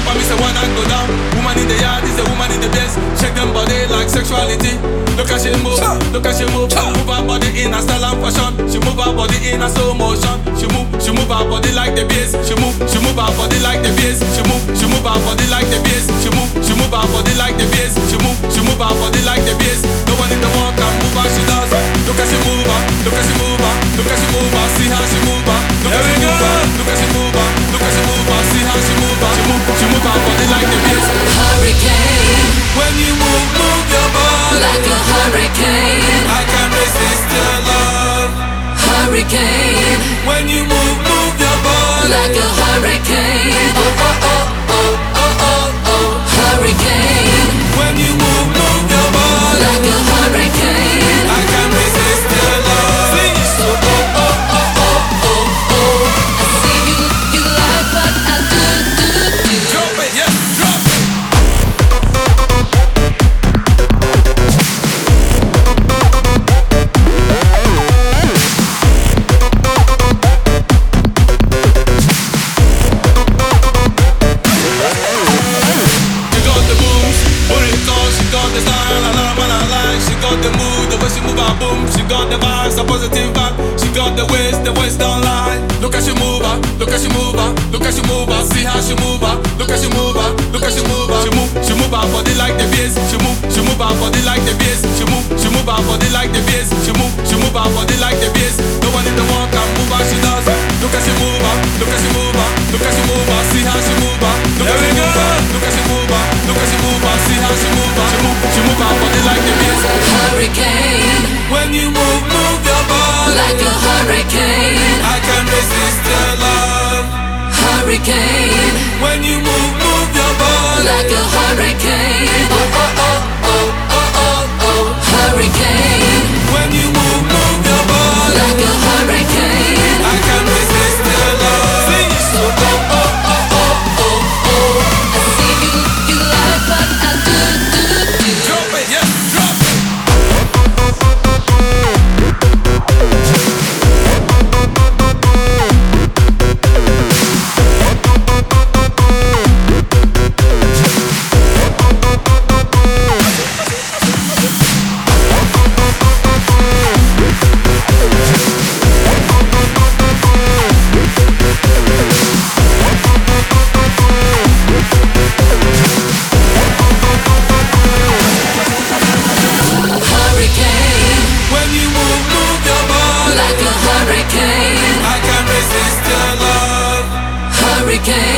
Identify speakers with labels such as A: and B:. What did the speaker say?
A: up and me say one and go down. Woman in the yard is a woman in the place. Shake them body like sexuality. Look at she move, look at she move. Move her body in a style and fashion. She move her body in a slow motion. She move her body like the bass. She move her body like the bass. She move her body like the bass. She move her body like the bass. She move her body like the bass. No one in the world can move her, she does. Look at she move her, look at she move her, look at she move her. See how she move her. Look at she move her, look at she move her, look at she move her. See how she move her. She move her body like the bass.
B: Hurricane,
A: when you move your body
B: like a hurricane.
A: I can't resist your love.
B: Hurricane,
A: when you move your body
B: like a hurricane. Oh oh oh oh oh oh oh. Hurricane,
A: when you move your body
B: like a hurricane.
A: I can't resist your love. Sing it so
B: Oh oh oh oh oh oh. I see you like what I do.
A: drop it, yeah, drop it. She got the moves, put it on. She got the style, I love and I like. She got the mood, the way she move her boom. She got the vibes, a positive vibe. She got the waist don't lie. Look at she move her, look at she move her, look at she move her. See how she move her, look at she move her, look at she move her. She move her body like the bass. She move her body like the bass. She move her body like the bass. She move her body like the bass. No one in the world can move her, she does. Look at she move her, look at she move her, look at she move her. See how she move her, look at she move her, look at she move her, look at she move her. See how she move her. She move her body like the bass.
B: Hurricane,
A: when you move your body
B: like a hurricane.
A: I can't resist your love.
B: Hurricane,
A: when you move your body
B: like a hurricane. Oh oh oh oh oh oh oh. Hurricane,
A: when you move your body
B: like a hurricane.
A: I can't resist your love. Sing it so
B: Oh oh oh oh oh oh. I see you like what I do.
A: drop it, yeah, drop it.
B: Hurricane,
A: When you move your body
B: like a hurricane.
A: I can't resist your love.
B: Hurricane.